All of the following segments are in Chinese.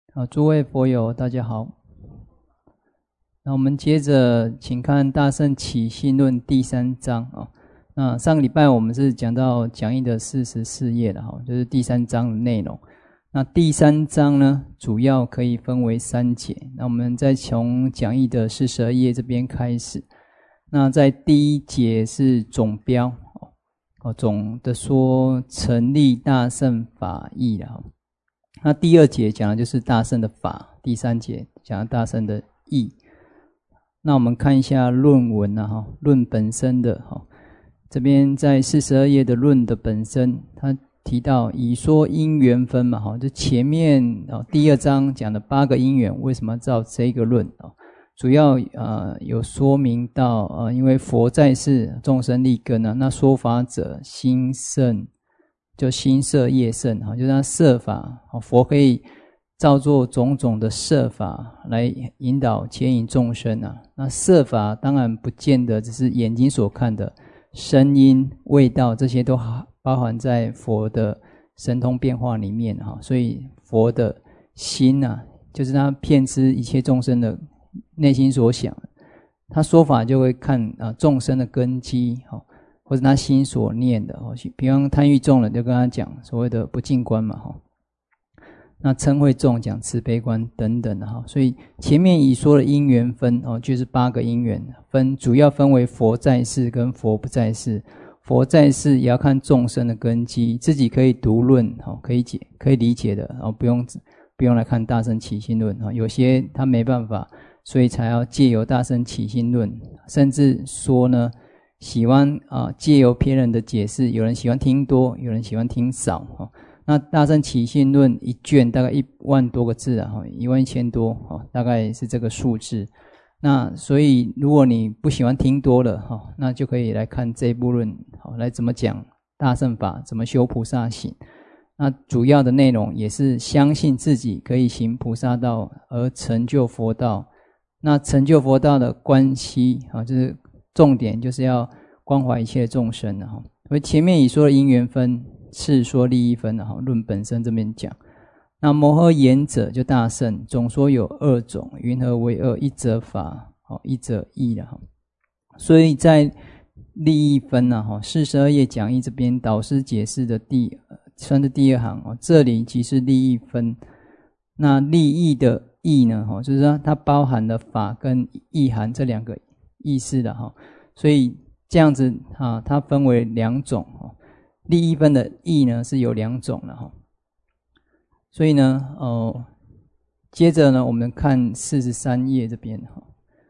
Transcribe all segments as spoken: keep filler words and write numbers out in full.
好，诸位佛友，大家好。那我们接着请看《大乘起信论》第三章啊。那上个礼拜我们是讲到讲义的四十四页了哈，就是第三章的内容。那第三章呢，主要可以分为三节。那我们再从讲义的四十二页这边开始。那在第一节是总标哦，总的说成立大乘法义了哈。那第二节讲的就是大乘的法，第三节讲的大乘的义。那我们看一下论文啊，哈，论本身的哈，这边在四十二页的论的本身，他提到以说因缘分嘛，哈，就前面啊第二章讲的八个因缘，为什么照这个论啊？主要呃有说明到呃，因为佛在世，众生立根啊，那说法者心胜。就心摄业胜，就是他摄法，佛可以照作种种的摄法来引导牵引众生啊。那摄法当然不见得只是眼睛所看的声音、味道，这些都包含在佛的神通变化里面哈。所以佛的心啊，就是他遍知一切众生的内心所想，他说法就会看啊众生的根基哈。或者他心所念的，比方贪欲重了，就跟他讲所谓的不净观嘛，那嗔恚重讲慈悲观等等的哈。所以前面已说的因缘分哦，就是八个因缘分，主要分为佛在世跟佛不在世。佛在世也要看众生的根基，自己可以独论，可以解可以理解的，不用不用来看大乘起信论，有些他没办法，所以才要借由大乘起信论，甚至说呢。喜欢啊，借由别人的解释，有人喜欢听多，有人喜欢听少哈。那大乘起信论一卷大概一万多个字啊，哈，一万一千多哈，大概是这个数字。那所以如果你不喜欢听多了哈，那就可以来看这一部论，好，来怎么讲大乘法，怎么修菩萨行。那主要的内容也是相信自己可以行菩萨道而成就佛道。那成就佛道的关系啊，就是。重点就是要关怀一切众生哈，因为前面已说的因缘分，次说利益分哈，论本身这边讲。那摩诃言者就大乘，总说有二种，云何为二？一者法，一者义了哈。所以在利益分呢哈，四十二页讲义这边导师解释的第算是第二行哦，这里即是利益分。那利益的义呢哈，就是说它包含了法跟意涵这两个。意思的哈，所以这样子啊，它分为两种哈。利益分的义呢是有两种的哈，所以呢，哦，接着呢，我们看四十三页这边哈。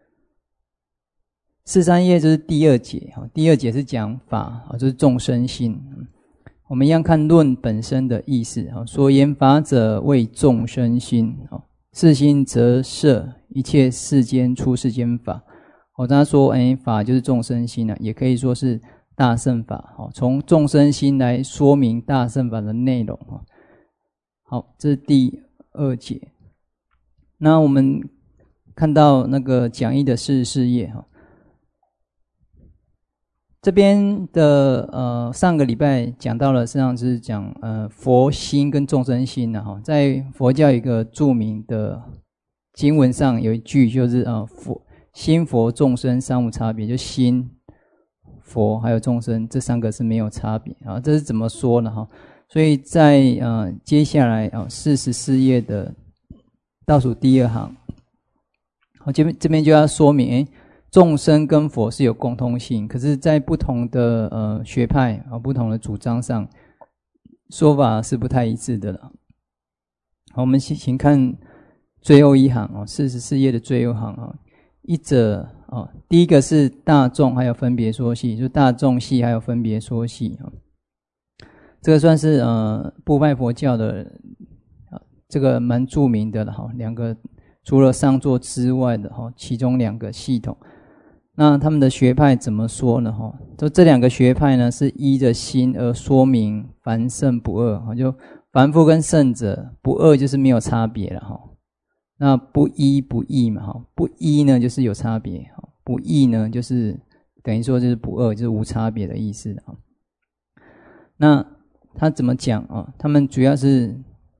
四十三页就是第二节哈，第二节是讲法啊，就是众生心。我们一样看论本身的意思啊，所言法者为众生心啊，是心则摄一切世间出世间法。哦，他说，哎，法就是众生心啊，也可以说是大乘法。哦，从众生心来说明大乘法的内容。好，这是第二节。那我们看到那个讲义的四十四页哈，这边的呃上个礼拜讲到了，实际上就是讲呃佛心跟众生心的哈，在佛教有一个著名的经文上有一句就是呃佛。心佛众生三无差别，就心、佛还有众生这三个是没有差别啊。这是怎么说呢？哈，所以在呃接下来啊四十四页的倒数第二行，好，这边这边就要说明，诶，众生跟佛是有共通性，可是在不同的呃学派啊、不同的主张上，说法是不太一致的了。好，我们先请看最后一行啊，四十四页的最后一行啊。一者哦，第一个是大众，还有分别说系，就大众系还有分别说系啊。这个算是呃部派佛教的啊，这个蛮著名的了哈。两个除了上座之外的哈，其中两个系统，那他们的学派怎么说呢？哈，就这两个学派呢，是依着心而说明凡圣不二哈，就凡夫跟圣者不二就是没有差别了哈。那不一不异嘛，哈，不一呢就是有差别，不异呢就是等于说就是不二，就是无差别的意思啊。那他怎么讲啊？他们主要是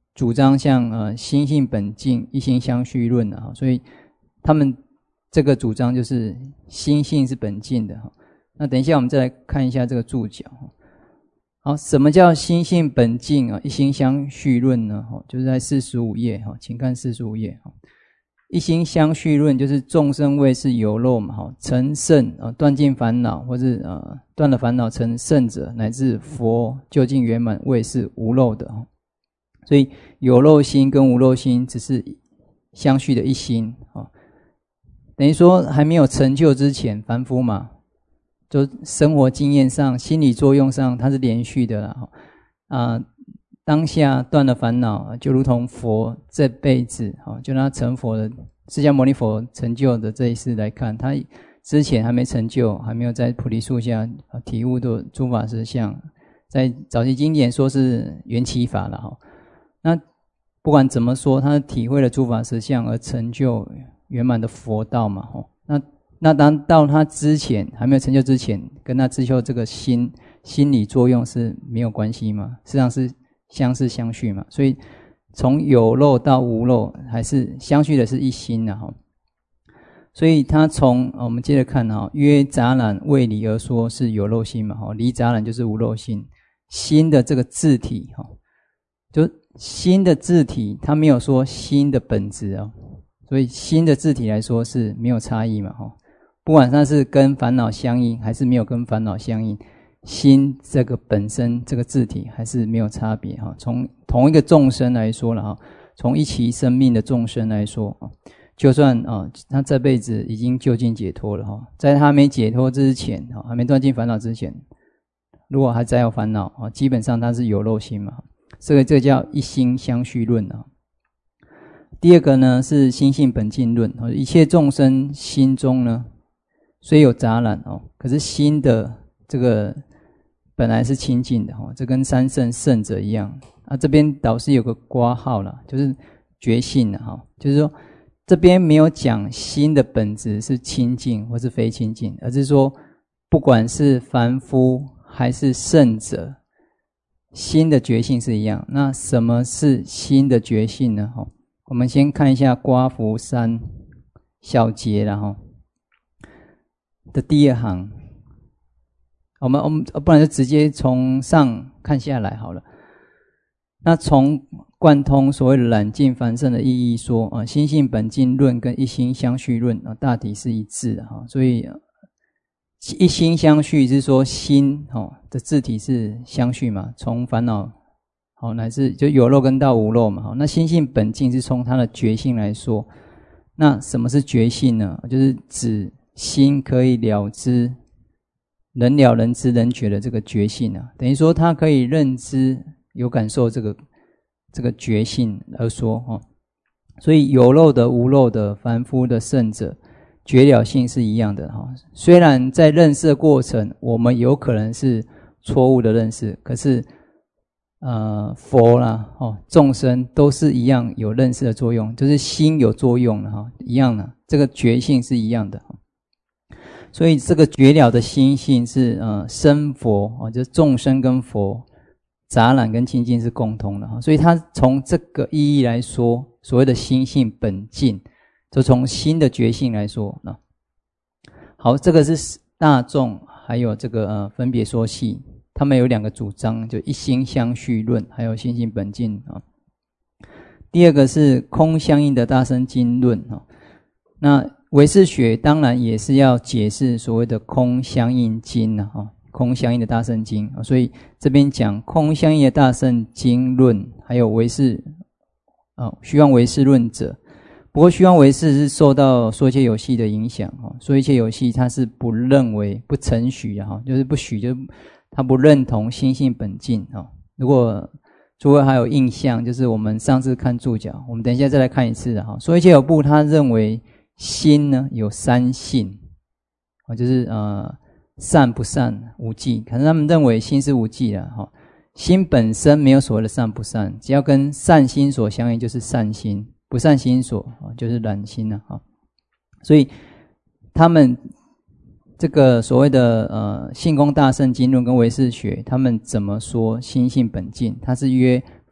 主张像呃心性本净、一心相续论啊，所以他们这个主张就是心性是本净的。那等一下我们再来看一下这个注脚。好，什么叫心性本净啊？一心相续论呢？就是在四十五页，请看四十五页。一心相续论就是众生谓是有漏嘛，成圣啊，断尽烦恼，或是呃断了烦恼成圣者，乃至佛究竟圆满谓是无漏的。所以有漏心跟无漏心只是相续的一心啊，等于说还没有成就之前，凡夫嘛，就生活经验上、心理作用上，它是连续的啦。啊，当下断了烦恼，就如同佛这辈子就拿成佛的释迦牟尼佛成就的这一世来看，他之前还没成就，还没有在菩提树下体悟的诸法实相，在早期经典说是缘起法了哈。那不管怎么说，他体会了诸法实相而成就圆满的佛道嘛。那那当到他之前还没有成就之前，跟他之后这个心心理作用是没有关系嘛？实际上是相似相续嘛。所以从有漏到无漏，还是相续的是一心的哈。所以他从我们接着看哈，约杂染为离而说是有漏心嘛哈，离杂染就是无漏心。心的这个自体哈，就心的自体，他没有说心的本质哦，所以心的自体来说是没有差异嘛哈。不管它是跟烦恼相应还是没有跟烦恼相应，心这个本身这个自体还是没有差别哈。从同一个众生来说了哈，从一期生命的众生来说，就算啊他这辈子已经究竟解脱了哈，在他没解脱之前，还没断尽烦恼之前，如果还再有烦恼啊，基本上他是有漏心嘛。这个这个叫一心相续论啊。第二个呢是心性本净论，一切众生心中呢虽有杂染哦，可是心的这个本来是清净的哦，这跟三圣圣者一样啊。这边导师有个括号啦，就是觉性的哈，就是说这边没有讲心的本质是清净或是非清净，而是说不管是凡夫还是圣者，心的觉性是一样。那什么是心的觉性呢？我们先看一下刮符三小节然后的第二行，我们我们不然就直接从上看下来好了。那从贯通所谓的染尽凡圣的意义说啊，心性本净论跟一心相续论啊，大体是一致的哈。所以一心相续是说心哦的自体是相续嘛，从烦恼好乃至就有漏跟到无漏嘛。好，那心性本净是从它的觉性来说。那什么是觉性呢？就是指心可以了知人了人知人觉的这个觉性啊，等于说它可以认知有感受这个这个觉性而说哦。所以有漏的无漏的凡夫的圣者觉了性是一样的哈。虽然在认识的过程我们有可能是错误的认识，可是呃佛啦哦众生都是一样有认识的作用，就是心有作用了哈，一样的，这个觉性是一样的。所以这个觉了的心性是呃生佛哦，就是众生跟佛杂染跟清净是共通的哈。所以他从这个意义来说，所谓的心性本净，就从心的觉性来说。好，这个是大众还有这个呃分别说系，他们有两个主张，就一心相续论还有心性本净啊。第二个是空相应的大乘经论啊。那唯识学当然也是要解释所谓的空相应经啊，空相应的大乘经，所以这边讲空相应的大乘经论，还有唯识啊虚妄唯识论者。不过虚妄唯识是受到说一切有系的影响啊，说一切有系他是不认为不承许的哈，就是不许，就是他不认同心性本净啊。如果诸位还有印象，就是我们上次看注脚，我们等一下再来看一次哈。说一切有部他认为心呢有三性，就是呃善不善无记，可是他们认为心是无记的哈。心本身没有所谓的善不善，只要跟善心所相应就是善心，不善心所就是染心了哈。所以他们这个所谓的呃性空大乘经论跟唯识学，他们怎么说心性本净？他是约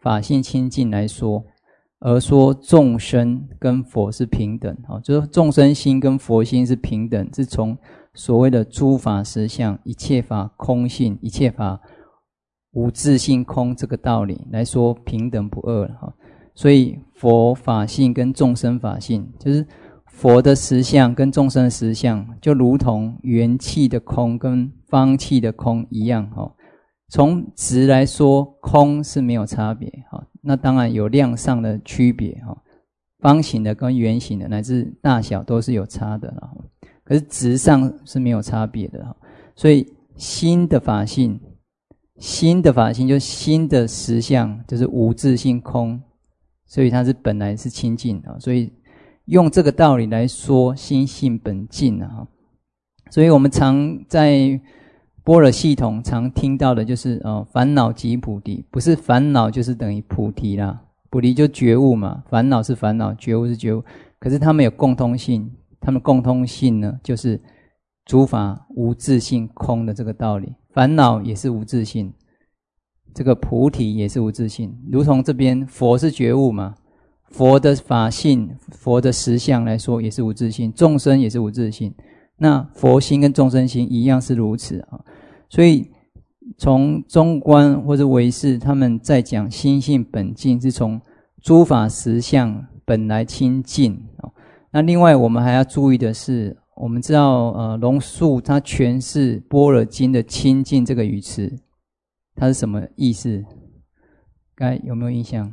法性清净来说，而说众生跟佛是平等，就是众生心跟佛心是平等，是从所谓的诸法实相、一切法空性、一切法无自性空这个道理来说平等不二了。所以佛法性跟众生法性，就是佛的实相跟众生的实相，就如同元气的空跟方气的空一样。从质来说，空是没有差别，那当然有量上的区别，方形的跟圆形的乃至大小都是有差的，可是质上是没有差别的。所以心的法性，心的法性就是心的实相，就是无自性空，所以它是本来是清净，所以用这个道理来说心性本净。所以我们常在般若系统常听到的就是呃烦恼即菩提，不是烦恼就是等于菩提啦，菩提就觉悟嘛，烦恼是烦恼，觉悟是觉悟，可是他们有共通性，他们共通性呢就是诸法无自性空的这个道理，烦恼也是无自性，这个菩提也是无自性，如同这边佛是觉悟嘛，佛的法性、佛的实相来说也是无自性，众生也是无自性，那佛心跟众生心一样是如此啊。所以从中观或者唯识他们在讲心性本净，是从诸法实相本来清净。那另外我们还要注意的是，我们知道呃龙树他诠释般若经的清净这个语词，它是什么意思？该有没有印象？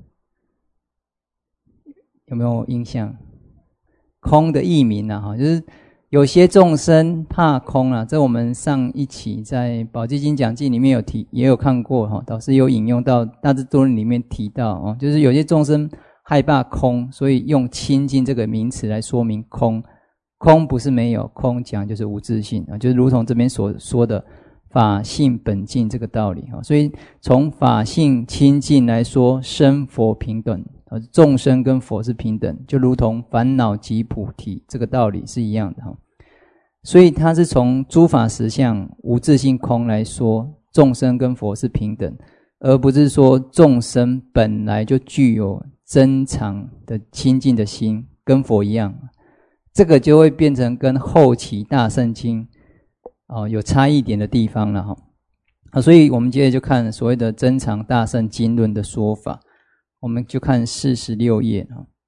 有没有印象？空的译名啊，就是有些众生怕空啊，这我们上一期在宝积经讲记里面有提，也有看过哈，导师有引用到大智度论里面提到哦，就是有些众生害怕空，所以用清净这个名词来说明空。空不是没有，空讲就是无自性啊，就是如同这边所说的法性本净这个道理啊。所以从法性清净来说，生佛平等。众生跟佛是平等，就如同烦恼即菩提这个道理是一样的。所以它是从诸法实相无自性空来说，众生跟佛是平等，而不是说众生本来就具有珍藏的清净的心，跟佛一样。这个就会变成跟后期大乘经、哦、有差异点的地方了。啊，所以我们接着就看所谓的珍藏大乘经论的说法。我们就看四十六页。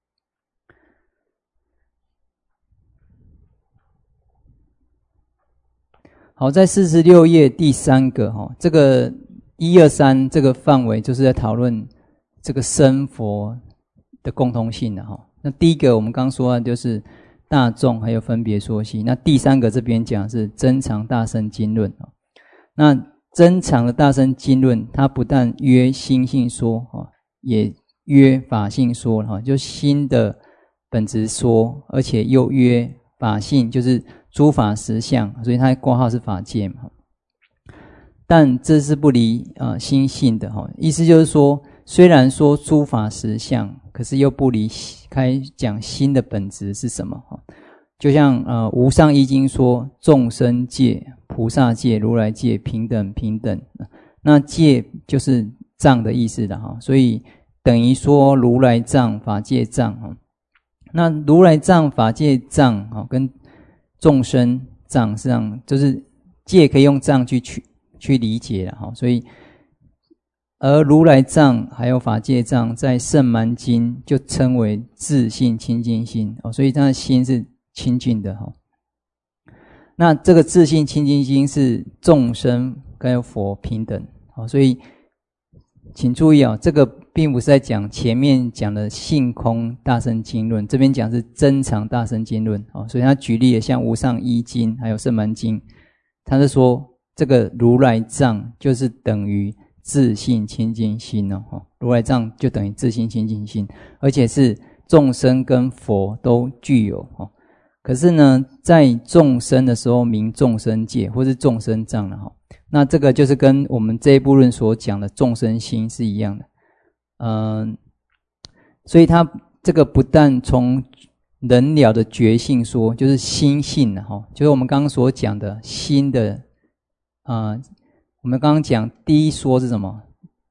好，在四十六页第三个这个一二三这个范围就是在讨论这个生佛的共通性的。那第一个我们刚说的就是大众还有分别说系，那第三个这边讲是珍藏大乘经论。那珍藏的大乘经论，它不但约心性说，也约法性说，就心的本质说，而且又约法性，就是诸法实相，所以它括号是法界嘛。但这是不离呃心性的，意思就是说，虽然说诸法实相，可是又不离开讲心的本质是什么。就像呃无上一经说，众生界、菩萨界、如来界平等平等，那界就是藏的意思的哈，所以等于说如来藏、法界藏。那如来藏、法界藏跟众生藏实际上就是界可以用藏去去去理解了，所以而如来藏还有法界藏在圣蛮经就称为自性清净心，所以它的心是清净的。那这个自性清净心是众生跟佛平等，所以请注意啊，这个并不是在讲前面讲的性空大乘经论，这边讲是珍藏大乘经论。所以他举例的像无上一经还有圣蛮经，他是说这个如来藏就是等于自性清净心哦，如来藏就等于自性清净心，而且是众生跟佛都具有。可是呢，在众生的时候名众生界或是众生藏了哈，那这个就是跟我们这一部论所讲的众生心是一样的。嗯，所以他这个不但从人了的觉性说，就是心性哈，就是我们刚刚所讲的心的啊、呃，我们刚刚讲第一说是什么？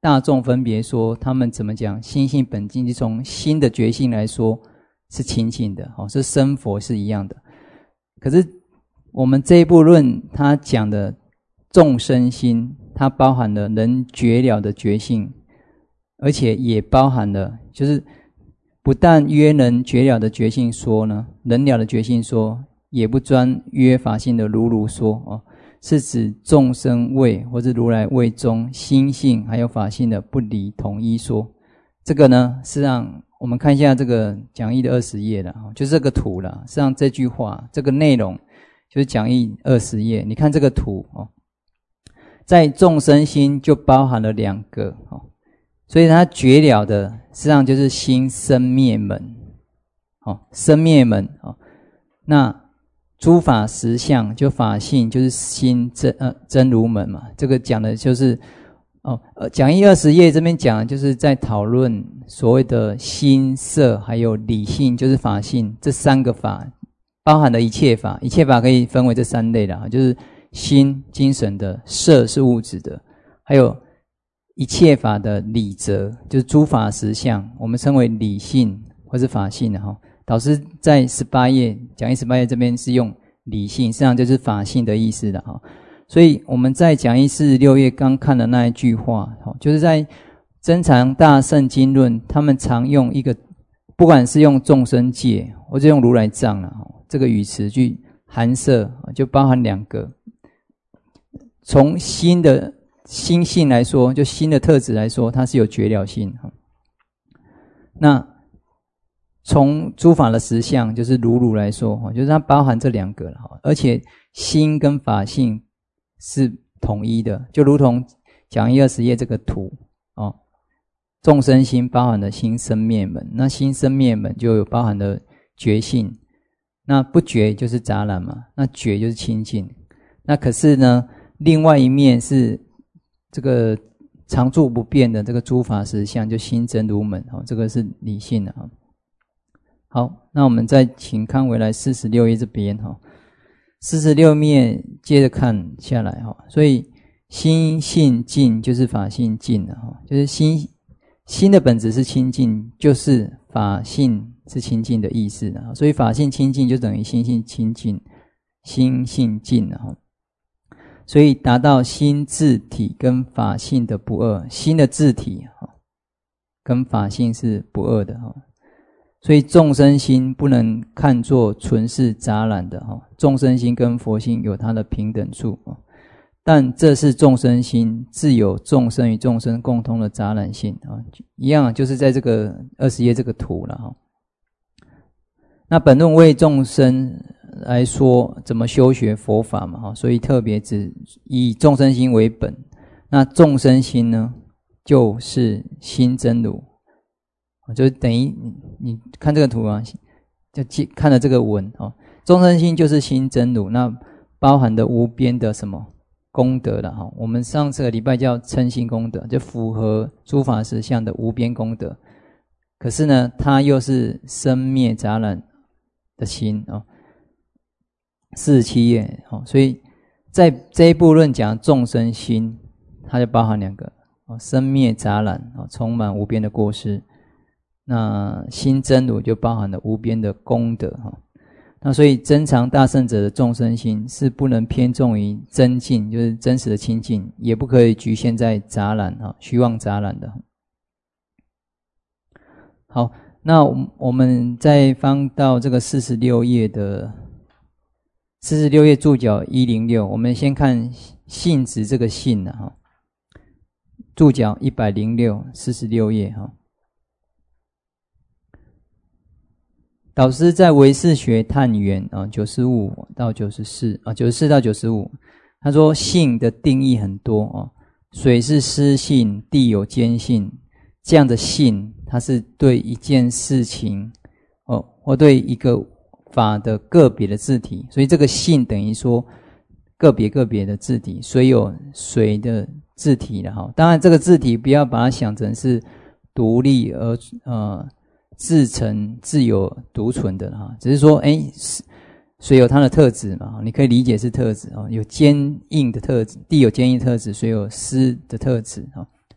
大众分别说，他们怎么讲？心性本净，就从心的觉性来说是清净的，哦，是生佛是一样的。可是我们这一部论，它讲的众生心，它包含了能觉了的觉性，而且也包含了，就是不但约能觉了的觉性说呢，能了的觉性说，也不专约法性的如如说，哦，是指众生位或者如来位中心性还有法性的不离统一说。这个呢，实际上我们看一下这个讲义的二十页了，就是这个图了。实际上这句话这个内容就是讲义二十页，你看这个图哦，在众生心就包含了两个哦，所以它觉了的实际上就是心生灭门，哦，生灭门哦，那诸法实相就法性就是心真呃真如门嘛，这个讲的就是哦呃讲义二十页这边讲的就是在讨论所谓的心色还有理性，就是法性这三个法包含的一切法，一切法可以分为这三类啦，就是心精神的，色是物质的，还有一切法的理则，就是诸法实相，我们称为理性或是法性的哈。导师在十八页讲义十八页这边是用理性，实际上就是法性的意思的哈。所以我们在讲义四十六页刚看的那一句话，就是在增长大圣经论，他们常用一个，不管是用众生界或者用如来藏啦，这个语词去含摄，就包含两个。从心的心性来说，就心的特质来说，它是有觉了性。那从诸法的实相，就是如如来说，就是它包含这两个了，而且心跟法性是统一的，就如同讲义二十页这个图哦，众生心包含了心生灭门，那心生灭门就有包含了觉性，那不觉就是杂染嘛，那觉就是清净。那可是呢，另外一面是这个常住不变的这个诸法实相，就心真如门，这个是理性的。好，那我们再请看回来四十六页这边，四十六面接着看下来，所以心性净就是法性净，就是心心的本质是清净，就是法性是清净的意思，所以法性清净就等于心性清净，心性净，所以达到心自体跟法性的不二，心的自体跟法性是不二的，所以众生心不能看作纯是杂染的，众生心跟佛心有它的平等处，但这是众生心自有众生与众生共同的杂染性，一样就是在这个二十页这个图了。那本论为众生来说怎么修学佛法嘛，所以特别只以众生心为本。那众生心呢，就是心真如，就等于你你看这个图啊，就看了这个文哦，众生心就是心真如，那包含的无边的什么功德了哈。我们上次的礼拜叫称心功德，就符合诸法实相的无边功德。可是呢，它又是生灭杂染的心哦。四十七页哦，所以在这一部论讲众生心，它就包含两个哦，生灭杂染哦，充满无边的过失。那心真如就包含了无边的功德哈。那所以增长大圣者的众生心是不能偏重于真净，就是真实的清净，也不可以局限在杂染哈，虚妄杂染的。好，那我们再翻到这个四十六页的四十六页注脚一零六，我们先看性质这个性啊哈，注脚一百零六，四十六页哈。导师在唯识学探源啊，九十五到九十四啊，九十四到九十五，他说性的定义很多啊，水是湿性，地有坚性，这样的性，它是对一件事情哦，或对一个法的个别的字体，所以这个性等于说个别个别的字体，水有水的字体了哈。当然，这个字体不要把它想成是独立而呃。自成自有独存的哈，只是说诶水有它的特质嘛，你可以理解是特质，有坚硬的特质，地有坚硬的特质，水有湿的特质，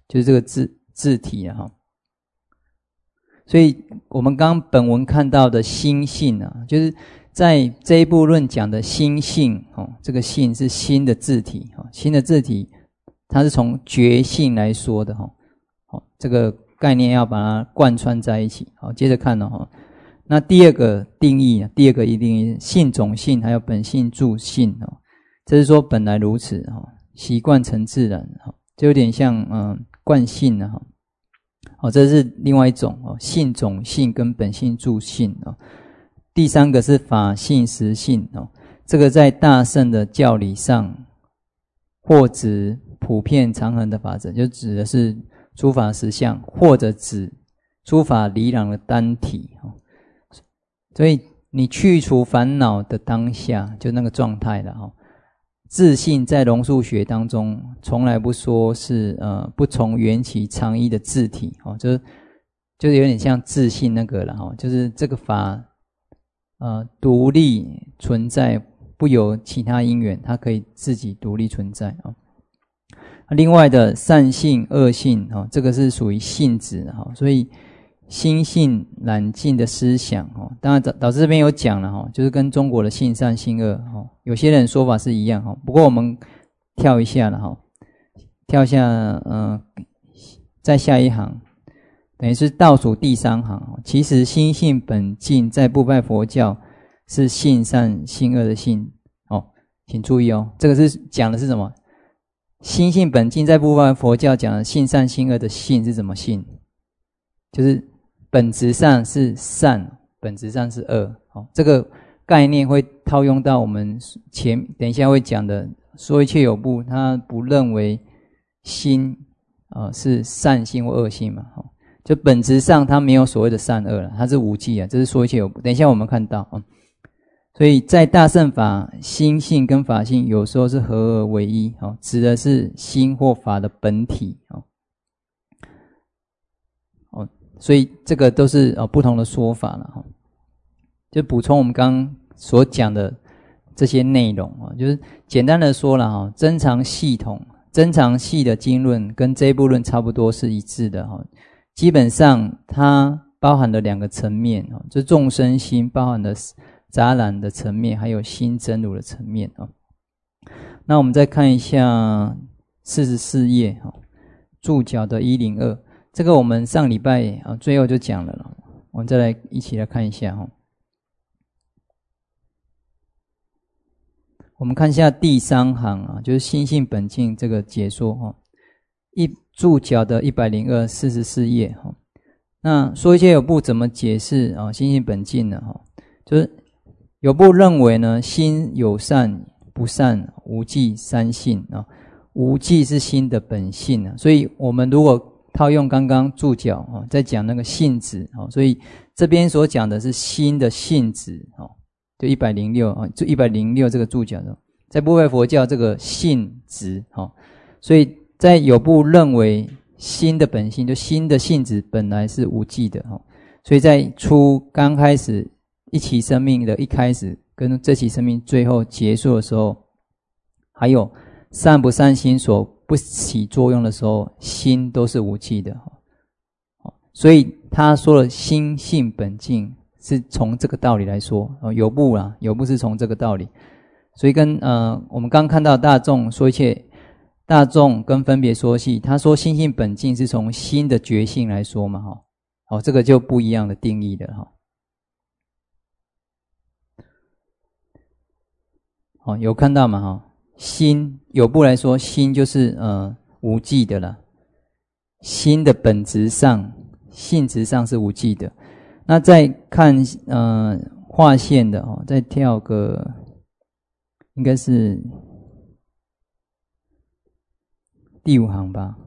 就是这个字字体啊哈。所以我们刚刚本文看到的心性啊，就是在这一部论讲的心性哦，这个性是心的字体哦，心的字体它是从觉性来说的哈，好，这个概念要把它贯穿在一起。好，接着看了哈，那第二个定义啊，第二个一定义性种性还有本性助性哦，这是说本来如此哈，习惯成自然哈，就有点像嗯惯性啊哈。哦，这是另外一种哦，性种性跟本性助性哦。第三个是法性实性哦，这个在大乘的教理上，或指普遍常恒的法则，就指的是诸法实相，或者指诸法离壤的单体哦。所以你去除烦恼的当下，就那个状态了哈。自性在龙树学当中从来不说是呃不从缘起常依的自体哦，就是就是有点像自性那个了哈，就是这个法呃独立存在，不由其他因缘，它可以自己独立存在啊。另外的善性恶性哦，这个是属于性质哈，所以心性染净的思想哦，当然导导师这边有讲了哈，就是跟中国的性善性恶哈，有些人说法是一样哈，不过我们跳一下了哈，跳一下呃，再下一行，等于是倒数第三行。其实心性本净在部派佛教是性善性恶的性哦，请注意哦，这个是讲的是什么？心性本净在部派佛教讲的性善性恶的性是什么性？就是本质上是善，本质上是恶。哦，这个概念会套用到我们前等一下会讲的说一切有部，他不认为心呃是善性或恶性嘛，哦，就本质上它没有所谓的善恶了，它是无记啊，这是说一切有部。等一下我们看到啊，所以在大乘法，心性跟法性有时候是合而为一，哦，指的是心或法的本体哦。所以这个都是呃不同的说法了哈，就补充我们刚刚所讲的这些内容啊，就是简单的说了哈，增长系统、增长系的经论跟这一部论差不多是一致的哈，基本上它包含了两个层面啊，就众生心包含了杂染的层面，还有心真如的层面啊。那我们再看一下四十四页哈，注脚的一零二。这个我们上礼拜啊最后就讲了了，我们再来一起来看一下哈。我们看一下第三行啊，就是心性本净这个解说哈，一注脚的一百零二四十四页哈。那说一切有部怎么解释啊心性本净呢哈？就是有部认为呢，心有善不善无记三性啊，无记是心的本性啊，所以我们如果套用刚刚注脚哦，在讲那个性质哦，所以这边所讲的是心的性质哦，就一百零六啊，就一百零六这个注脚的，在部派佛教这个性质哦，所以在有部认为心的本性，就心的性质本来是无记的哦，所以在初刚开始一期生命的一开始跟这期生命最后结束的时候，还有善不善心所不起作用的时候，心都是无记的，所以他说了心性本净是从这个道理来说，有部啦，有部是从这个道理，所以跟呃我们刚看到大众说一切大众跟分别说系，他说心性本净是从心的觉性来说嘛，哈，好，这个就不一样的定义了哈。好，有看到吗？哈。心有部来说，心就是呃无记的了。心的本质上、性质上是无记的。那再看呃划线的哦，再跳个应该是第五行吧，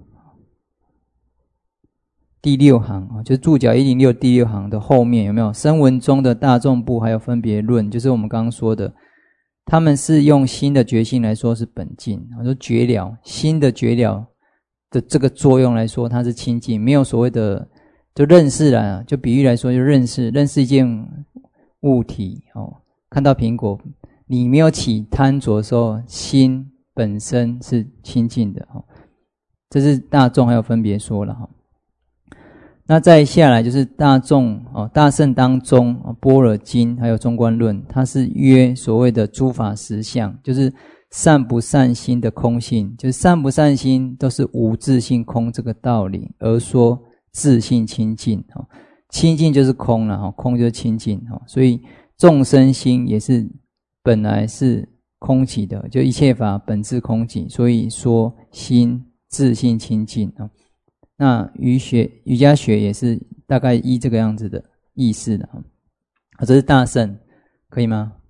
第六行啊，就是注脚一零六第六行的后面有没有？声闻中的大众部还有分别论，就是我们刚刚说的。他们是用心的觉性来说是本净，说觉了心的觉了的这个作用来说，它是清净，没有所谓的就认识啦，就比喻来说就认识认识一件物体哦，看到苹果，你没有起贪着的时候，心本身是清净的哦。 这是大众还有分别说了哈。那再下来就是大众哦，大圣当中哦，般若经还有中观论，它是约所谓的诸法实相，就是善不善心的空性，就是善不善心都是无自性空这个道理，而说自性清净哦，清净就是空了哈，空就是清净哈，所以众生心也是本来是空寂的，就一切法本自空寂，所以说心自性清净啊。那瑜学瑜伽学也是大概依这个样子的意思的啊。这是大圣，可以吗？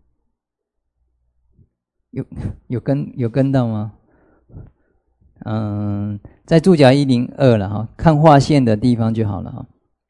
有有跟有跟到吗？嗯，在注脚一零二了哈，看划线的地方就好了哈。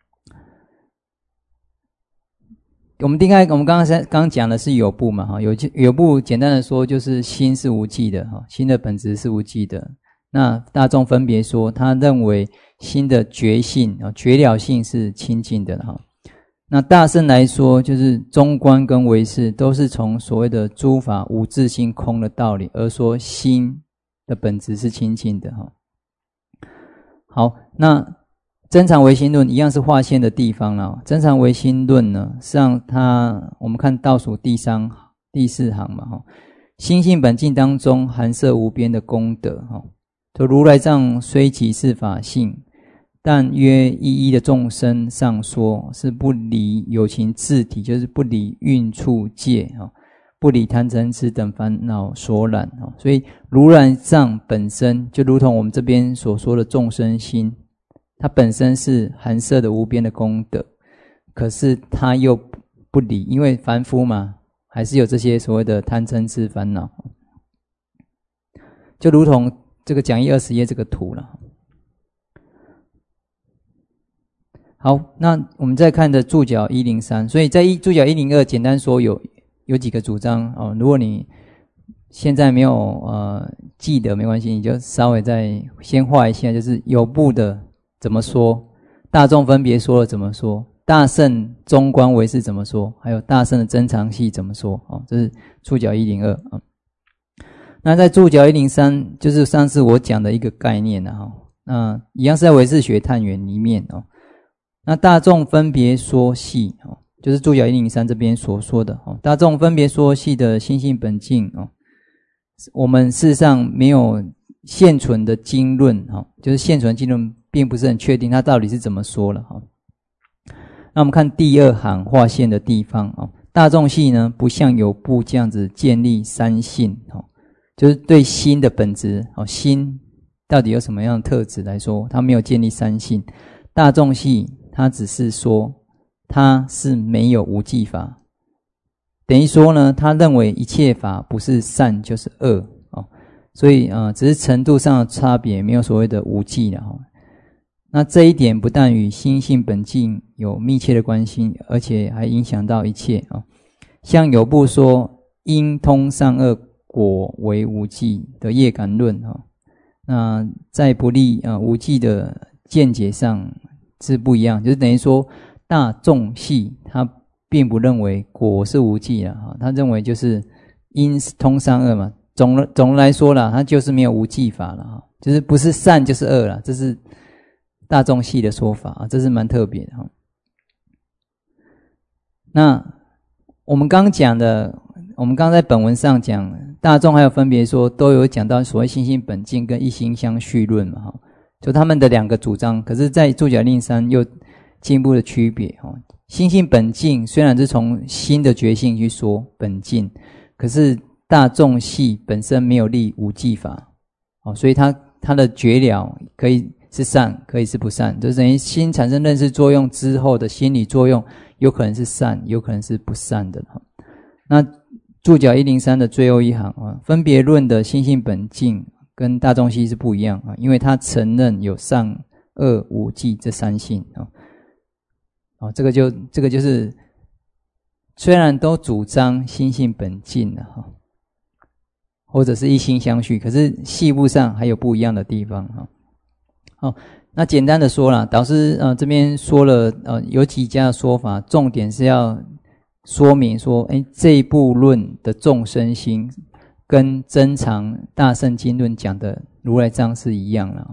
我们应该我们刚刚刚刚讲的是有部嘛哈，有有部简单的说就是心是无记的哈，心的本质是无记的。那大众分别说，他认为心的觉性啊，觉了性是清净的哈。那大圣来说，就是中观跟唯识都是从所谓的诸法无自性空的道理，而说心的本质是清净的哈。好，那增长唯心论一样是划线的地方了。增长唯心论呢，实际上它我们看倒数第三第四行嘛哈，心性本净当中含摄无边的功德哈。就如来藏虽即是法性，但约一一的众生上说，是不离有情自体，就是不离蕴处界，不离贪嗔痴等烦恼所染。所以如来藏本身就如同我们这边所说的众生心，它本身是含摄的无边的功德，可是它又不离，因为凡夫嘛，还是有这些所谓的贪嗔痴烦恼，就如同这个讲义二十页这个图了。好，那我们再看的注脚一零三，所以在注脚一零二简单说有有几个主张哦。如果你现在没有呃记得没关系，你就稍微再先画一下，就是有部的怎么说，大众分别说了怎么说，大圣中观唯识怎么说，还有大圣的增长系怎么说哦，这是注脚一零二啊。那在注脚一零三就是上次我讲的一个概念了哈，那一样是在唯识学探源里面哦。那大众分别说系哦，就是注脚一零三这边所说的哦，大众分别说系的心性本净哦，我们事实上没有现存的经论哈，就是现存经论并不是很确定它到底是怎么说了哈。那我们看第二行划线的地方哦，大众系呢不像有部这样子建立三性哦。就是对心的本质哦，心到底有什么样的特质来说，它没有建立三性。大众系它只是说它是没有无记法，等于说呢，他认为一切法不是善就是恶哦，所以呃，只是程度上的差别，没有所谓的无记了哦。那这一点不但与心性本净有密切的关系，而且还影响到一切哦。像有部说因通善恶果为无记的业感论哈，那在不立啊无记的见解上是不一样，就是等于说大众系他并不认为果是无记了哈，他认为就是因通善恶嘛，总总来说啦，他就是没有无记法了哈，就是不是善就是恶了，这是大众系的说法啊，这是蛮特别的哈。那我们刚讲的，我们刚在本文上讲，大众还有分别说都有讲到所谓心性本净跟一心相续论嘛哈，就他们的两个主张，可是在注脚令三又进一步的区别哈。心性本净虽然是从心的觉性去说本净，可是大众系本身没有立无记法哦，所以它它的觉了可以是善，可以是不善，就等于心产生认识作用之后的心理作用，有可能是善，有可能是不善的。那注脚一零三的最后一行啊，分别论的心性本净跟大众系是不一样啊，因为它承认有善恶无记这三性啊。哦，这个就这个就是，虽然都主张心性本净了哈，或者是一心相续，可是细部上还有不一样的地方哈。好，那简单的说啦，导师呃这边说了呃有几家的说法，重点是要说明说，哎，这一部论的众生心跟增长大圣经论讲的如来藏是一样的哦。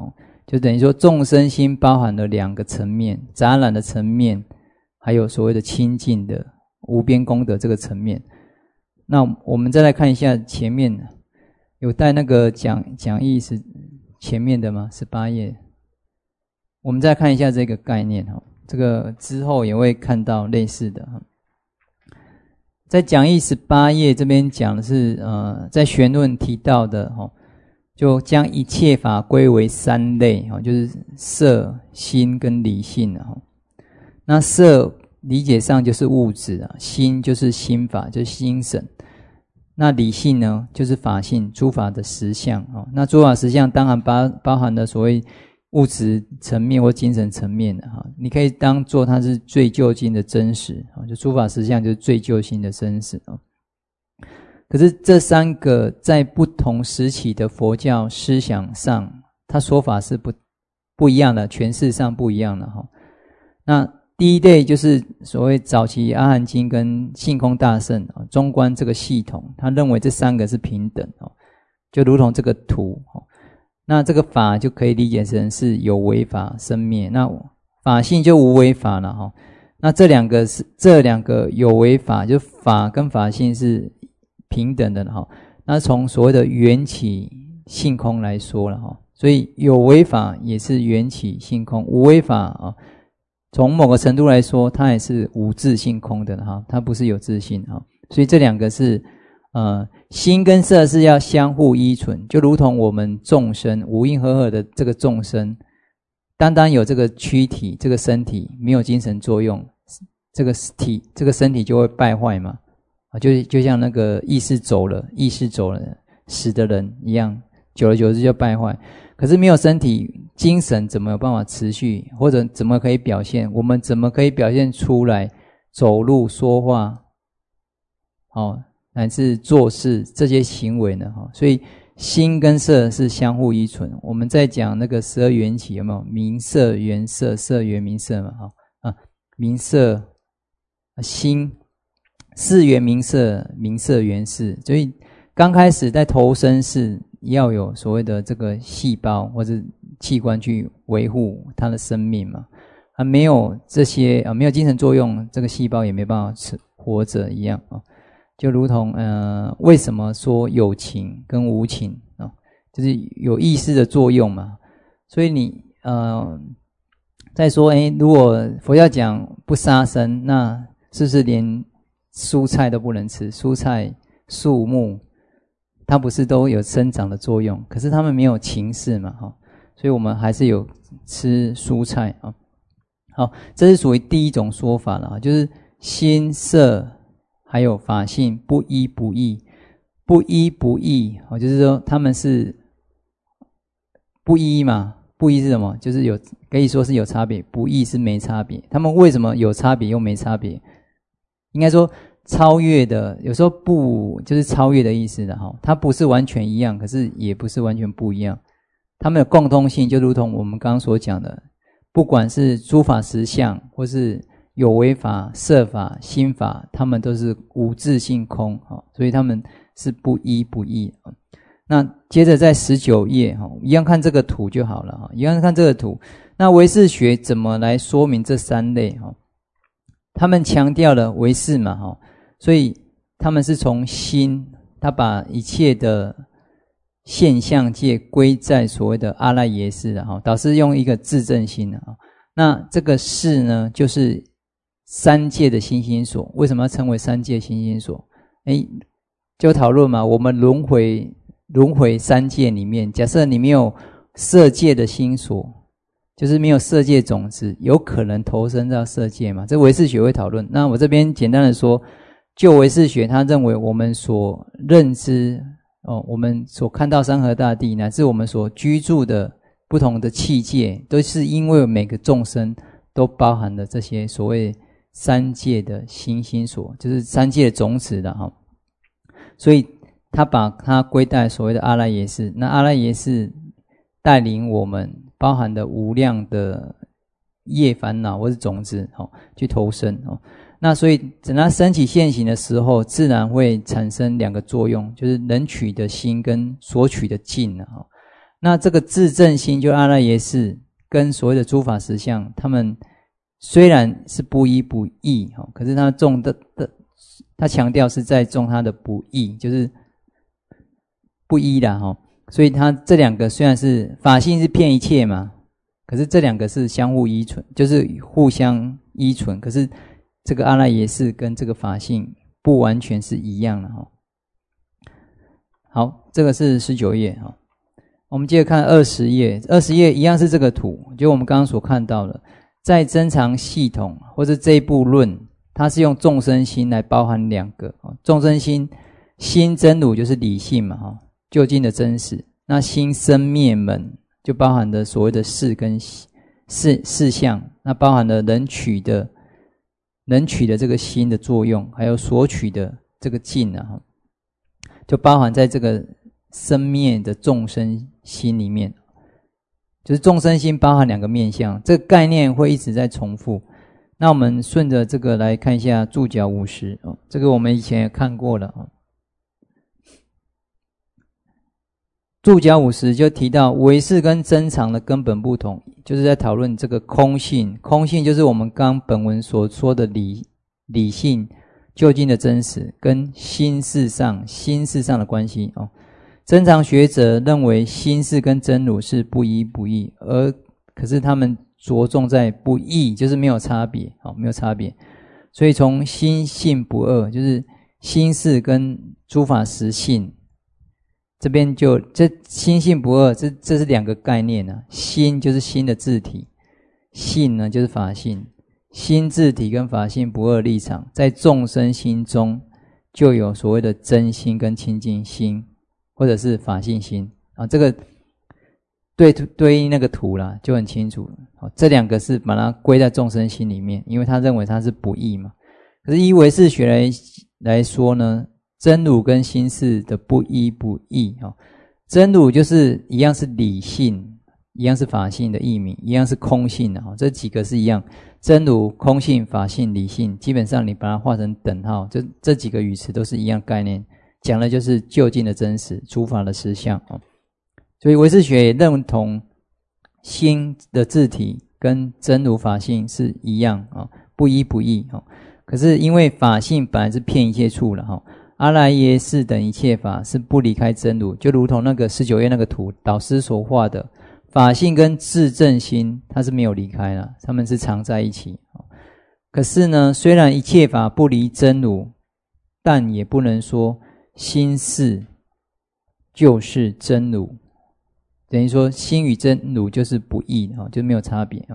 就等于说众生心包含了两个层面，杂染的层面，还有所谓的清净的无边功德这个层面。那我们再来看一下前面有带那个讲讲义是前面的吗？十八页。我们再看一下这个概念，这个之后也会看到类似的。在讲义十八页这边讲的是呃，在玄论提到的，就将一切法归为三类，就是色、心跟理性。那色理解上就是物质，心就是心法，就是心神。那理性呢，就是法性，诸法的实相。那诸法实相当然包包含了所谓物质层面或精神层面的，你可以当作它是最究竟的真实，就诸法实相就是最究竟的真实。可是这三个在不同时期的佛教思想上，它说法是不不一样的，诠释上不一样的。那第一类就是所谓早期阿含经跟性空大圣中观这个系统，他认为这三个是平等，就如同这个图。那这个法就可以理解成是有为法生灭，那法性就无为法了哈。那这两个是这两个有为法，就法跟法性是平等的哈。那从所谓的缘起性空来说了哈，所以有为法也是缘起性空，无为法啊，从某个程度来说，它也是无自性空的哈，它不是有自性哈。所以这两个是。呃，心跟色是要相互依存，就如同我们众生五阴和合的这个众生，单单有这个躯体，这个身体没有精神作用，这个体这个身体就会败坏嘛，啊，就就像那个意识走了，意识走了，死的人一样，久而久之就败坏。可是没有身体，精神怎么有办法持续，或者怎么可以表现？我们怎么可以表现出来走路、说话？哦。乃至做事这些行为呢，所以心跟色是相互依存。我们在讲那个十二缘起有没有名色缘色，色缘名色嘛？啊，名色心事缘名色，名色缘事。所以刚开始在投生是要有所谓的这个细胞或者器官去维护它的生命嘛。啊，没有这些啊，没有精神作用，这个细胞也没办法活着一样啊。就如同呃，为什么说有情跟无情啊、哦，就是有意识的作用嘛。所以你呃，再说，哎，如果佛教讲不杀生，那是不是连蔬菜都不能吃？蔬菜、树木，它不是都有生长的作用？可是它们没有情识嘛，哈、哦，所以我们还是有吃蔬菜啊、哦。好，这是属于第一种说法了，就是心色。还有法性不依不异，不依不异，就是说他们是不依嘛，不依是什么？就是有可以说是有差别，不异是没差别。他们为什么有差别又没差别？应该说超越的，有时候不就是超越的意思的哈，它不是完全一样，可是也不是完全不一样。他们的共通性就如同我们刚刚所讲的，不管是诸法实相或是有为法、色法、心法，他们都是无自性空，所以他们是不依不异。那接着在十九页，一样看这个图就好了，一样看这个图。那唯识学怎么来说明这三类？他们强调了唯识嘛，所以他们是从心，他把一切的现象界归在所谓的阿赖耶识，导师用一个自证心。那这个识呢，就是三界的心心所。为什么要称为三界心心所？诶，就讨论嘛，我们轮回轮回三界里面，假设你没有色界的心所，就是没有色界种子，有可能投身到色界嘛？这唯识学会讨论。那我这边简单的说，就唯识学他认为我们所认知哦，我们所看到山河大地，乃至我们所居住的不同的器界，都是因为每个众生都包含了这些所谓三界的心心所，就是三界的种子的哈，所以他把它归在所谓的阿赖耶识。那阿赖耶识带领我们包含的无量的业烦恼或是种子哈，去投生哦。那所以等它升起现行的时候，自然会产生两个作用，就是能取的心跟所取的境啊。 那这个自证心就阿赖耶识跟所谓的诸法实相，他们虽然是不一不异，可是他重的的他强调是在重他的不异，就是不一啦齁。所以他这两个虽然是法性是遍一切嘛，可是这两个是相互依存，就是互相依存，可是这个阿赖耶识跟这个法性不完全是一样的齁。好，这个是十九页齁。我们接着看二十页，二十页一样是这个图，就我们刚刚所看到的，在增长系统或者这一部论，它是用众生心来包含两个众生心，心真如就是理性嘛，究竟的真实。那心生灭门就包含的所谓的事跟事事项，那包含了能取的能取的这个心的作用，还有所取的这个境啊，就包含在这个生灭的众生心里面。就是众生心包含两个面向，这个概念会一直在重复。那我们顺着这个来看一下注脚五十哦，这个我们以前也看过了哦。注脚五十就提到唯识跟真常的根本不同，就是在讨论这个空性。空性就是我们刚本文所说的理理性究竟的真实，跟心事上心事上的关系哦。真常学者认为心事跟真如是不一不异，而可是他们着重在不异，就是没有差别，没有差别。所以从心性不二，就是心事跟诸法实性，这边就这心性不二，这这是两个概念啊。心就是心的自体，性呢就是法性。心自体跟法性不二立场，在众生心中就有所谓的真心跟清净心。或者是法性心啊，这个对对应那个图啦，就很清楚了。这两个是把它归在众生心里面，因为他认为它是不异嘛。可是依唯识学来来说呢，真如跟心事的不一不异啊，真如就是一样是理性，一样是法性的义名，一样是空性的啊，这几个是一样。真如、空性、法性、理性，基本上你把它画成等号，这这几个语词都是一样概念。讲的就是究竟的真实，诸法的实相。所以唯识学也认同心的自体跟真如法性是一样，不一不异。可是因为法性本来是遍一切处了，阿赖耶识等一切法是不离开真如，就如同那个十九页那个图导师所画的，法性跟自证心它是没有离开了，它们是常在一起。可是呢，虽然一切法不离真如，但也不能说心事就是真如，等于说心与真如就是不异，就没有差别。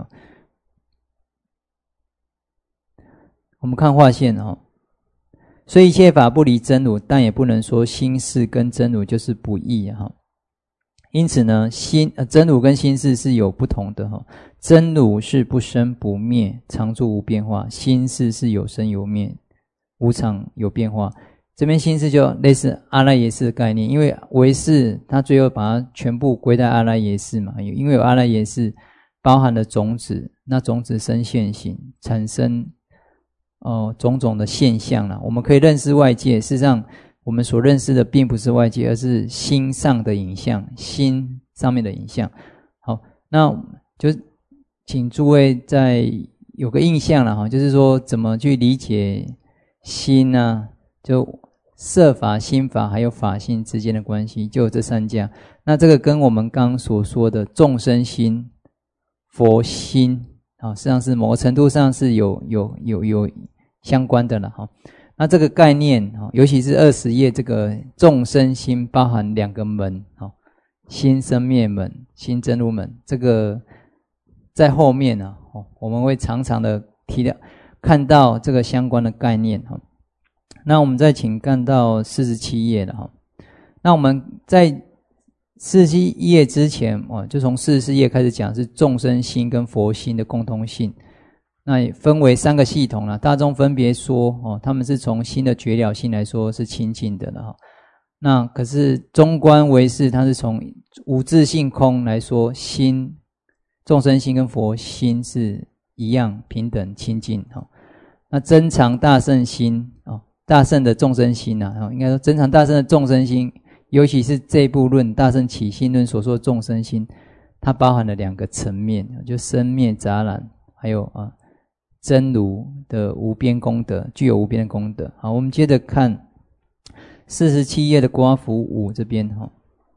我们看画线，所以一切法不离真如，但也不能说心事跟真如就是不异。因此呢，心呃真如跟心事是有不同的。真如是不生不灭，常住无变化；心事是有生有灭，无常有变化。这边心事就类似阿赖耶识的概念，因为唯识它最后把它全部归在阿赖耶识嘛，因为有阿赖耶识包含了种子，那种子生现行，产生哦种种的现象啦。我们可以认识外界，事实上我们所认识的并不是外界，而是心上的影像，心上面的影像。好，那就请诸位再有个印象啦，就是说怎么去理解心啊，就色法、心法还有法性之间的关系，就有这三家。那这个跟我们刚刚所说的众生心、佛心啊，实际上是某个程度上是有有有有相关的了哈。那这个概念，尤其是二十页这个众生心包含两个门，心生灭门、心真如门，这个在后面呢，我们会常常的提到看到这个相关的概念哈。那我们再请看到四十七页了哈。那我们在四十七页之前哦，就从四十四页开始讲是众生心跟佛心的共通性。那也分为三个系统了，大众分别说哦，他们是从心的觉了性来说是清净的了哈。那可是中观唯识它是从无自性空来说，心众生心跟佛心是一样平等清净哈。那增长大乘心哦。大乘的众生心啊，应该说增长大乘的众生心尤其是这部论大乘起信论所说的众生心，它包含了两个层面，就生灭杂染，还有啊真如的无边功德，具有无边的功德。好，我们接着看四十七页的刮符五这边哈。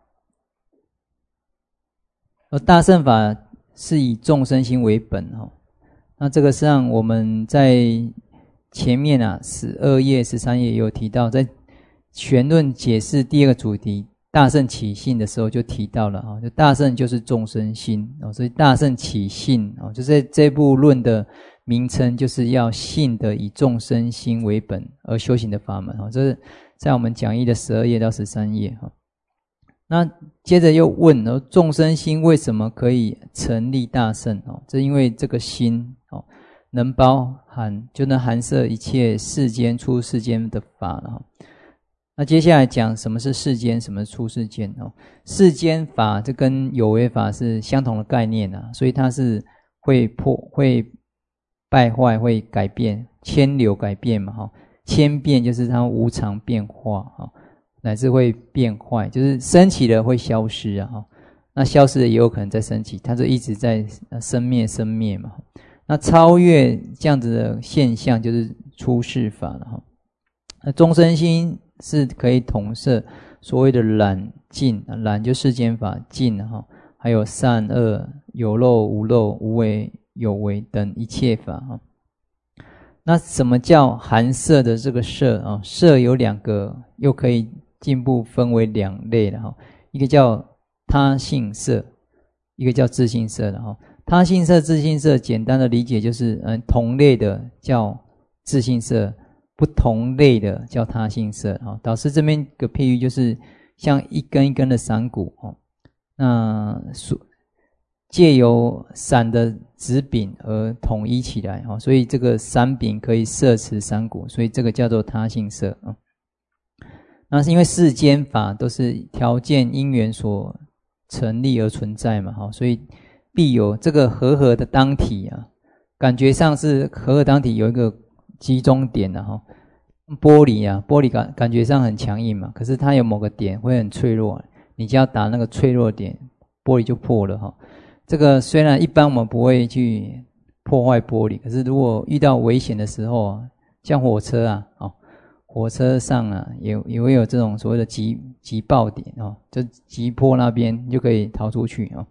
而大乘法是以众生心为本哈。那这个实际上我们在前面啊十二页、十三页也有提到，在玄论解释第二个主题大乘起信的时候就提到了哈，就大乘就是众生心哦，所以大乘起信哦，就是这部论的名称就是要信的以众生心为本而修行的法门哈，这是在我们讲义的十二页到十三页哈。那接着又问哦，众生心为什么可以成立大乘哦？这因为这个心哦，能包含就能含摄一切世间出世间的法了哈。那接下来讲什么是世间，什么是出世间哦？世间法这跟有为法是相同的概念啊，所以它是会破、会败坏、会改变、迁流改变嘛哈。迁变就是它无常变化哈。乃至会变坏，就是升起了会消失啊，那消失了也有可能再升起，它就一直在生灭生灭嘛。那超越这样子的现象就是出世法了哈。那众生心是可以统摄所谓的染净，染就世间法，净哈，还有善恶、有漏无漏、无为有为等一切法哈。那什么叫含摄的这个摄啊？摄有两个，又可以进一步分为两类了哈，一个叫他性摄，一个叫自性摄了哈。他性摄、自性摄，简单的理解就是，嗯，同类的叫自性摄，不同类的叫他性摄哈。导师这边个譬喻就是像一根一根的伞骨哦，那借由伞的指柄而统一起来哈，所以这个伞柄可以摄持伞骨，所以这个叫做他性摄啊。那是因为世间法都是条件因缘所成立而存在嘛，哈，所以必有这个和合的当体啊，感觉上是和合当体有一个集中点的哈。玻璃啊，玻璃感感觉上很强硬嘛，可是它有某个点会很脆弱，你只要打那个脆弱点，玻璃就破了哈。这个虽然一般我们不会去破坏玻璃，可是如果遇到危险的时候啊，像火车啊，哦。火车上啊，也也会有这种所谓的急急爆点哦，就急迫那边就可以逃出去哦。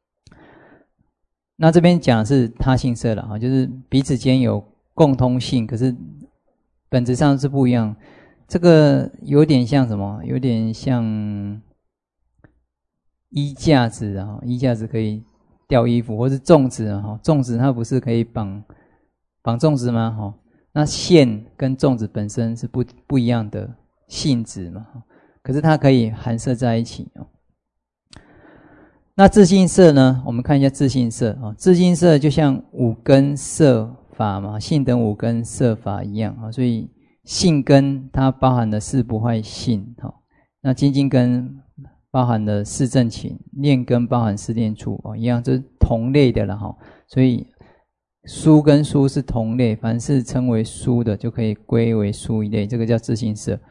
那这边讲的是他性摄了哈，就是彼此间有共通性，可是本质上是不一样。这个有点像什么？有点像衣架子啊，衣架子可以吊衣服，或是粽子啊，粽子它不是可以绑绑粽子吗？哈。那线跟粽子本身是不不一样的性质嘛，可是它可以含摄在一起哦。那自性摄呢？我们看一下自性摄啊，自性摄就像五根摄法嘛，性等五根摄法一样啊，所以性根它包含了四不坏性哈，那精进根包含了四正勤，念根包含四念处哦，一样，这是同类的了哈，所以。疏跟疏是同类，凡是称为疏的就可以归为疏一类，这个叫自性摄。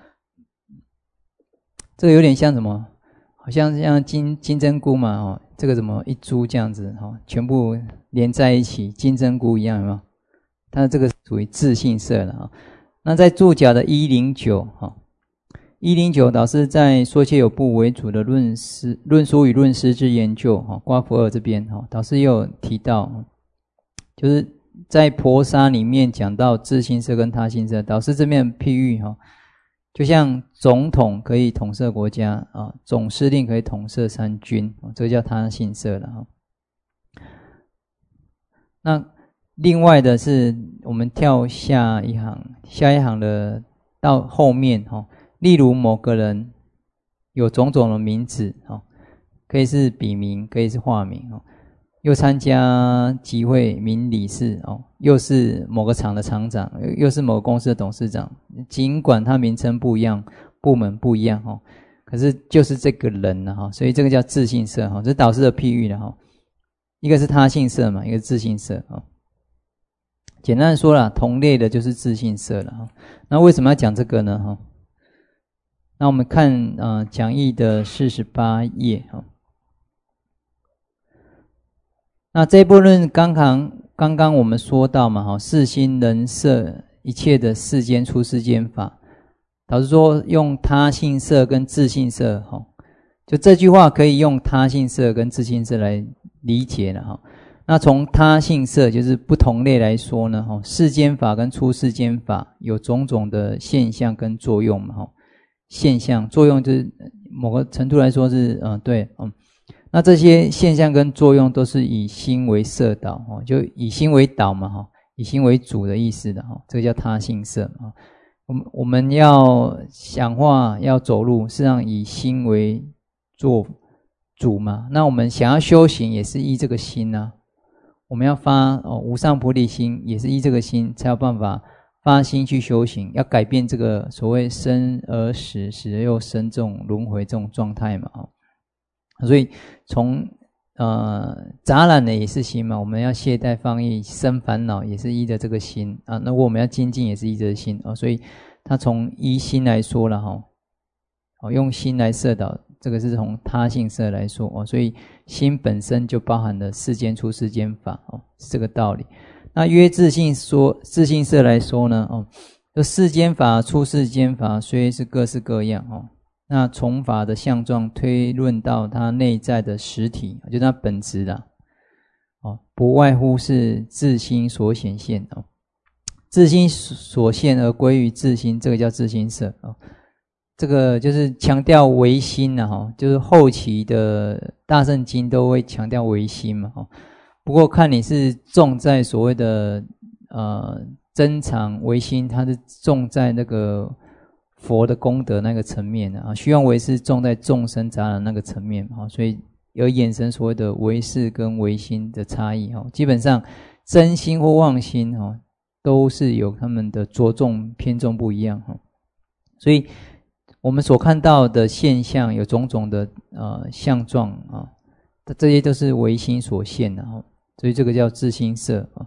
这个有点像什么？好像像金金针菇嘛，哦，这个怎么一株这样子，哦，全部连在一起，金针菇一样，有没有？它这个属于自性摄了啊。那在注脚的一零九哈，一零九导师在说切有部为主的论师论书与论师之研究哈，刮符二这边哈，导师也有提到。就是在婆沙里面讲到自性摄跟他性摄，导师这边譬喻哈，就像总统可以统摄国家啊，总司令可以统摄三军，这个叫他性摄了哈。那另外的是我们跳下一行，下一行的到后面哈，例如某个人有种种的名字哈，可以是笔名，可以是化名哈。又参加集会名理事哦，又是某个厂的厂长，又是某个公司的董事长，尽管他名称不一样，部门不一样哦，可是就是这个人了哈，所以这个叫自性摄哈，这是导师的譬喻了哈。一个是他性摄嘛，一个是自性摄啊。简单的说啦，同类的就是自性摄了哈。那为什么要讲这个呢哈？ 那我们看呃讲义的四十八页哈。那这一部分刚刚刚刚我们说到嘛哈，四心人色一切的世间出世间法，导致说用他性色跟自性色哈，就这句话可以用他性色跟自性色来理解了哈。那从他性色就是不同类来说呢哈，世间法跟出世间法有种种的现象跟作用嘛哈。现象作用就是某个程度来说是嗯对嗯，那这些现象跟作用都是以心为摄导哈，就以心为导嘛哈，以心为主的意思的哈，这个叫他性色啊。我们我们要讲话要走路，实际上以心为做主嘛。那我们想要修行也是依这个心啊，我们要发哦无上菩提心，也是依这个心才有办法发心去修行，要改变这个所谓生而死，死而又生这种轮回这种状态嘛。所以从呃杂染的也是心嘛，我们要懈怠放逸生烦恼也是依着这个心啊。那我们要精进也是依着心啊。所以他从依心来说了哈，哦用心来摄导，这个是从他性色来说哦。所以心本身就包含了世间出世间法哦，是这个道理。那约自性说自性色来说呢哦，就世间法出世间法虽是各式各样哦，那从法的相状推论到它内在的实体，就是它本质啦哦，不外乎是自心所显现哦，自心所现而归于自心，这个叫自心色哦。这个就是强调唯心啦哈，就是后期的大乘经都会强调唯心嘛哈。不过看你是重在所谓的呃增长唯心，它是重在那个佛的功德那个层面啊，虚妄唯识重在众生杂染那个层面啊，所以有衍生所谓的唯识跟唯心的差异哈。基本上真心或妄心哈，都是有他们的着重偏重不一样哈。所以我们所看到的现象有种种的呃相状啊，这些都是唯心所现的哈。所以这个叫自心色啊。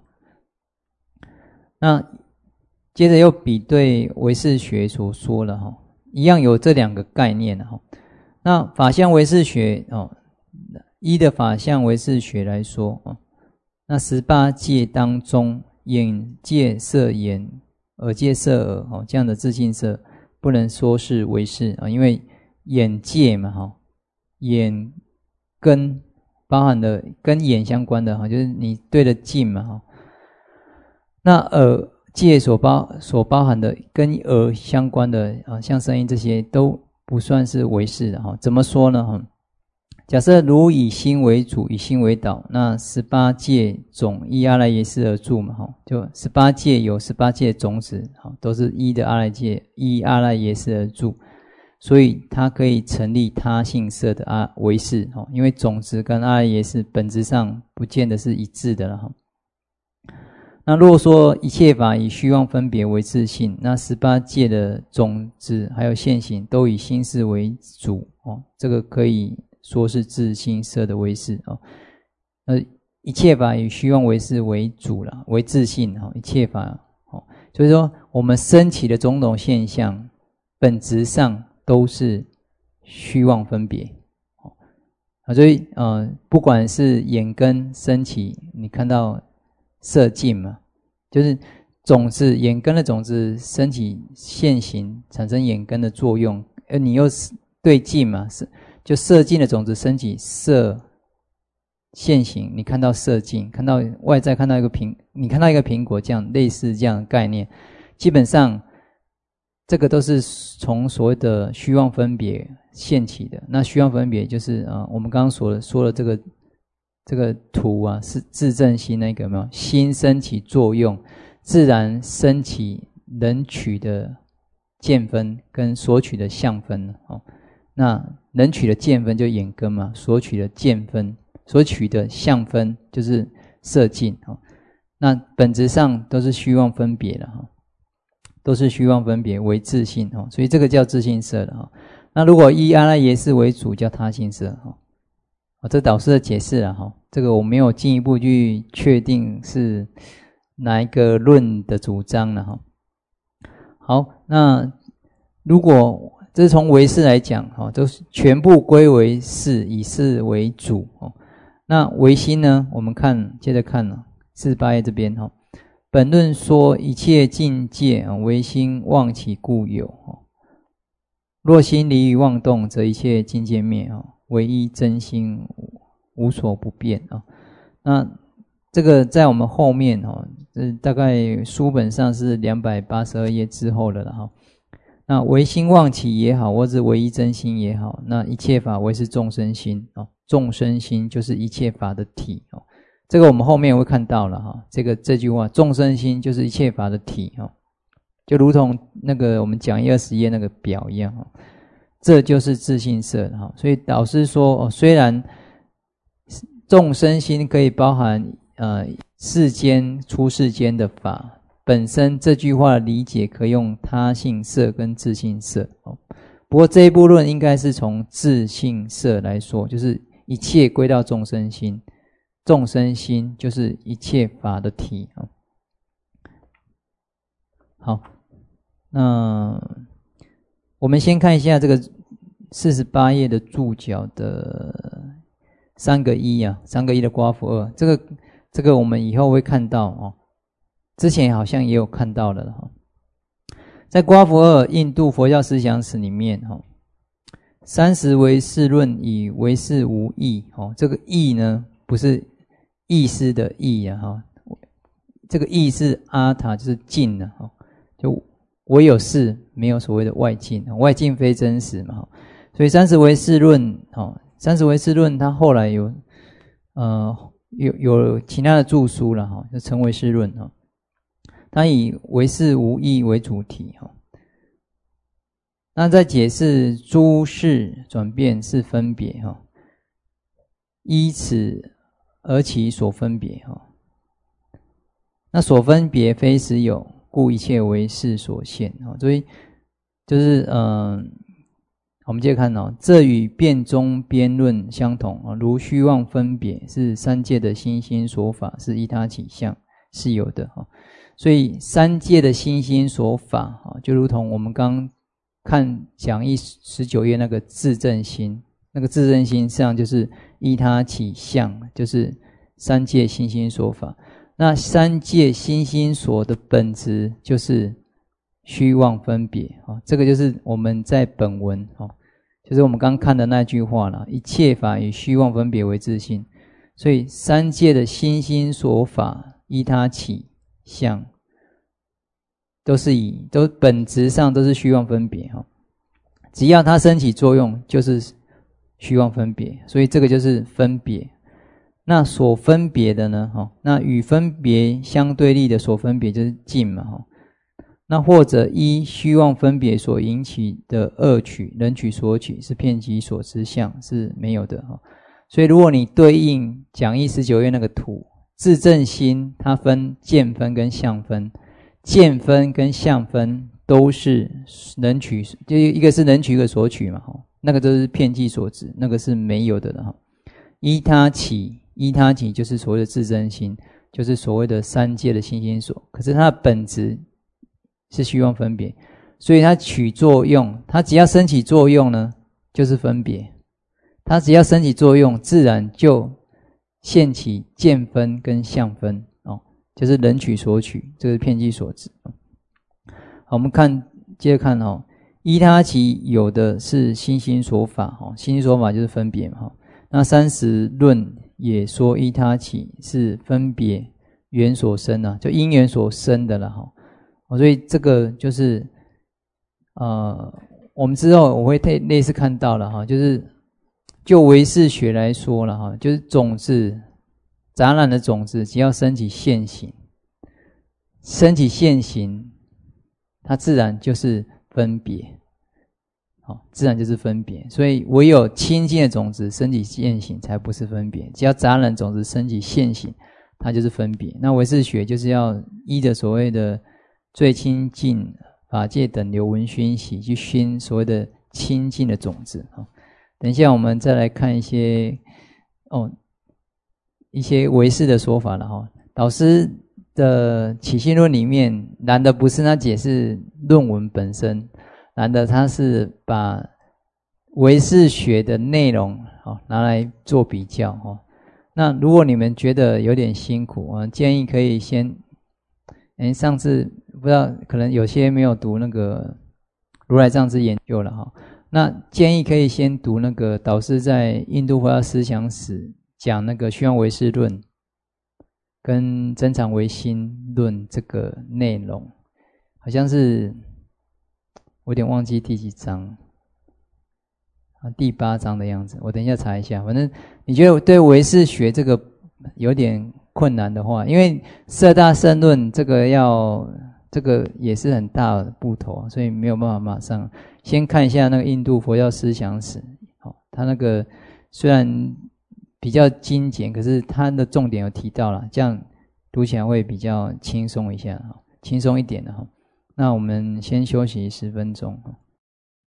那接着又比对唯识学所说了哈，一样有这两个概念哈。那法相唯识学哦，依的法相唯识学来说哦，那十八界当中，眼界色眼，耳界色耳哦，这样的自性色不能说是唯识啊，因为眼界嘛哈，眼跟包含的跟眼相关的哈，就是你对着镜嘛哈。那耳界所包所包含的跟耳相关的啊，像声音这些都不算是唯识的哈。怎么说呢哈？假设如以心为主，以心为导，那十八界总依阿赖耶识而住嘛哈，就十八界有十八界种子哈，都是依的阿赖界依阿赖耶识而住。所以它可以成立他性色的阿唯识哈，因为种子跟阿赖耶识本质上不见得是一致的了哈。那如果说一切法以虚妄分别为自性，那十八界的种子还有现行都以心识为主哦，这个可以说是自性色的唯识哦。呃，一切法以虚妄唯识为主啦，为自性哈，一切法哦，所以说我们升起的种种现象，本质上都是虚妄分别啊，所以呃，不管是眼根升起，你看到色境嘛，就是种子眼根的种子升起现行，产生眼根的作用，而你又对境嘛，是就色境的种子升起色现行，你看到色境，看到外在看到一个苹，你看到一个苹果，这样类似这样的概念，基本上这个都是从所谓的虚妄分别现起的。那虚妄分别就是啊、呃，我们刚刚说的说了这个这个图啊，是自证心那个有没有？心升起作用，自然升起能取的见分跟所取的相分哦。那能取的见分就眼根嘛，所取的见分，所取的相分就是色境哦。那本质上都是虚妄分别的哈。都是虚妄分别为自性哦，所以这个叫自性色的哈。那如果依阿赖耶识为主，叫他性色哈。啊，这导师的解释了哈，这个我没有进一步去确定是哪一个论的主张了哈。好，那如果这是从唯识来讲，哦，都是全部归为识，以识为主。哦，那唯心呢？我们看，接着看了四十八页这边，哦，本论说一切境界，唯心妄起故有。哦，若心离于妄动，则一切境界灭。哦，唯一真心无所不变。哦，那这个在我们后面，哦，这大概书本上是两百八十二页之后的了，哈。那唯心妄起也好，或者唯一真心也好，那一切法唯是众生心。哦，众生心就是一切法的体。哦，这个我们后面会看到了，哈。这个这句话，众生心就是一切法的体。哦，就如同那个我们讲义二十页那个表一样。哦，这就是自性色。哈，所以导师说，哦，虽然众生心可以包含呃世间出世间的法，本身这句话的理解可用他性色跟自性色。哦，不过这一部论应该是从自性色来说，就是一切归到众生心，众生心就是一切法的体。哦，好，那我们先看一下这个四十八页的注脚的三个一啊，三个一的刮符二，这个这个我们以后会看到哦。之前好像也有看到了哈，在刮符二印度佛教思想史里面哈，三十唯识论以唯识无义。哦，这个义呢不是意思的义啊哈，这个义是阿塔，就是境啊哈，就唯有是没有所谓的外境，外境非真实嘛。所以三十唯识论，哦，三十唯识论它后来有呃有有其他的著书了哈，就成唯识论哈。它以唯识无义为主题。那在解释诸事转变是分别，依此而其所分别。那所分别非实有，故一切为事所现。所以就是嗯，我们接着看哦，这与辩中边论相同。如虚妄分别是三界的心心所法，是依他起相，是有的。所以三界的心心所法，就如同我们刚看讲义十九页那个自证心，那个自证心实际上就是依他起相，就是三界心心所法。那三界心心所的本质就是虚妄分别，这个就是我们在本文，就是我们刚看的那句话了，一切法以虚妄分别为自性。所以三界的心心所法依他起相，都是以都本质上都是虚妄分别哈，只要它升起作用就是虚妄分别，所以这个就是分别。那所分别的呢，哈，那与分别相对立的所分别就是境嘛，哈。那或者依虚妄分别所引起的恶取、人取、所取是遍及所知相是没有的哈。所以如果你对应讲义十九页那个图，自证心它分见分跟相分，见分跟相分都是人取，就一个是人取一个所取嘛，那个都是遍计所知，那个是没有的哈。依他起，依他起就是所谓的自证心，就是所谓的三界的心心所，可是它的本质是虚妄分别，所以它取作用，它只要升起作用呢就是分别，它只要升起作用自然就现起见分跟相分，哦，就是人取所取，这是遍计所知。好，我们看接着看哦，依他起有的是心心所法，哦，心心所法就是分别嘛，哦，那三十论也说依他起是分别缘所生啊，就因缘所生的了哈，哦，所以这个就是呃，我们之后我会类似看到了哈，就是就唯识学来说了哈，就是种子杂染的种子，只要升起现行，升起现行，它自然就是分别，好，自然就是分别。所以唯有清净的种子升起现行，才不是分别。只要杂染种子升起现行，它就是分别。那唯识学就是要依着所谓的最清净法界等流闻熏习，去熏所谓的清净的种子。等一下我们再来看一些哦一些唯识的说法了哈。导师的起信论里面难的不是他解释论文本身， 难得他是把唯识学的内容哦拿来做比较哦。那如果你们觉得有点辛苦啊，建议可以先，哎，上次不知道可能有些没有读那个如来藏之研究了哈，那建议可以先读那个导师在《印度佛教思想史》讲那个虚妄唯识论跟增长唯心论这个内容，好像是我有点忘记第几章。第八章的样子，我等一下查一下。反正你觉得对唯识学这个有点困难的话，因为色大圣论这个要这个也是很大的部头，所以没有办法马上。先看一下那个印度佛教思想史，好，它那个虽然比较精简，可是它的重点有提到了，这样读起来会比较轻松一下，轻松一点的哈。那我们先休息十分钟。